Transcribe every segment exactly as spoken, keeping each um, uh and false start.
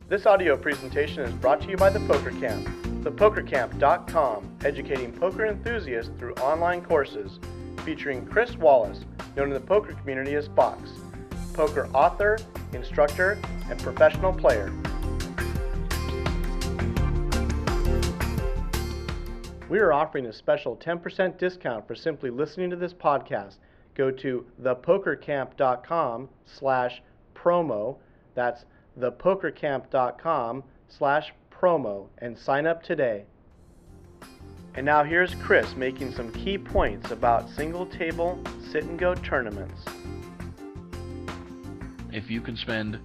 This audio presentation is brought to you by The Poker Camp. the poker camp dot com, educating poker enthusiasts through online courses, featuring Chris Wallace, known in the poker community as Fox, poker author, instructor, and professional player. We are offering a special ten percent discount for simply listening to this podcast. Go to the poker camp dot com slash promo. That's the poker camp dot com slash promo and sign up today. And now here's Chris making some key points about single table sit and go tournaments. If you can spend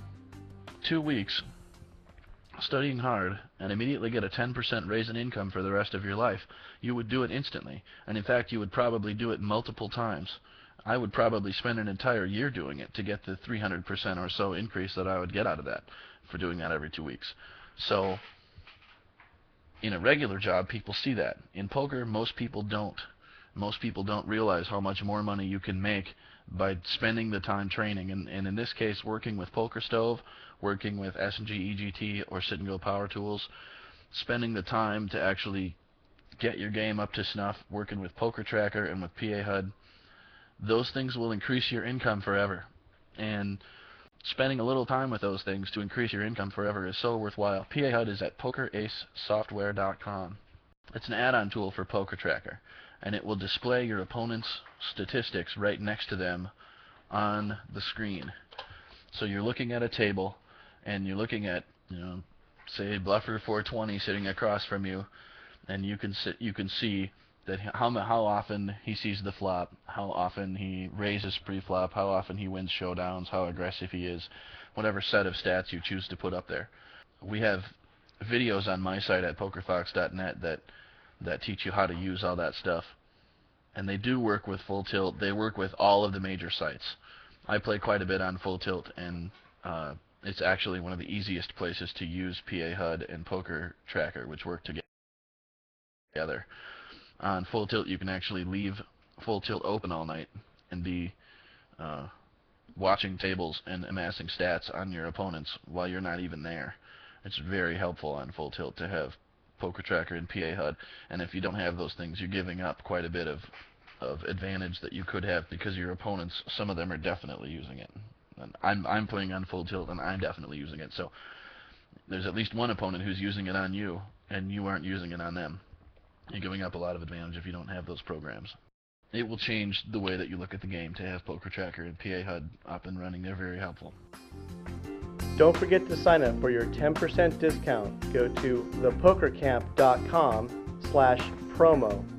two weeks studying hard and immediately get a ten percent raise in income for the rest of your life, you would do it instantly. And in fact, you would probably do it multiple times. I would probably spend an entire year doing it to get the three hundred percent or so increase that I would get out of that for doing that every two weeks. So in a regular job, people see that. In poker, most people don't. Most people don't realize how much more money you can make by spending the time training. And, and in this case, working with PokerStove, working with S and G E G T or Sit and Go Power Tools, spending the time to actually get your game up to snuff, working with Poker Tracker and with P A H U D, those things will increase your income forever. And spending a little time with those things to increase your income forever is so worthwhile. P A H U D is at poker ace software dot com. It's an add-on tool for Poker Tracker, and it will display your opponent's statistics right next to them on the screen. So you're looking at a table, and you're looking at, you know, say Bluffer four twenty sitting across from you, and you can sit, you can see that how how often he sees the flop, how often he raises pre-flop, how often he wins showdowns, how aggressive he is, whatever set of stats you choose to put up there. We have videos on my site at poker fox dot net that that teach you how to use all that stuff. And they do work with Full Tilt. They work with all of the major sites. I play quite a bit on Full Tilt, and uh, it's actually one of the easiest places to use P A H U D and Poker Tracker, which work together. On Full Tilt, you can actually leave Full Tilt open all night and be uh, watching tables and amassing stats on your opponents while you're not even there. It's very helpful on Full Tilt to have Poker Tracker and P A H U D, and if you don't have those things, you're giving up quite a bit of, of advantage that you could have, because your opponents, some of them are definitely using it. And I'm, I'm playing on Full Tilt, and I'm definitely using it. So there's at least one opponent who's using it on you, and you aren't using it on them. You're giving up a lot of advantage if you don't have those programs. It will change the way that you look at the game to have Poker Tracker and P A H U D up and running. They're very helpful. Don't forget to sign up for your ten percent discount. Go to the poker camp dot com slash promo.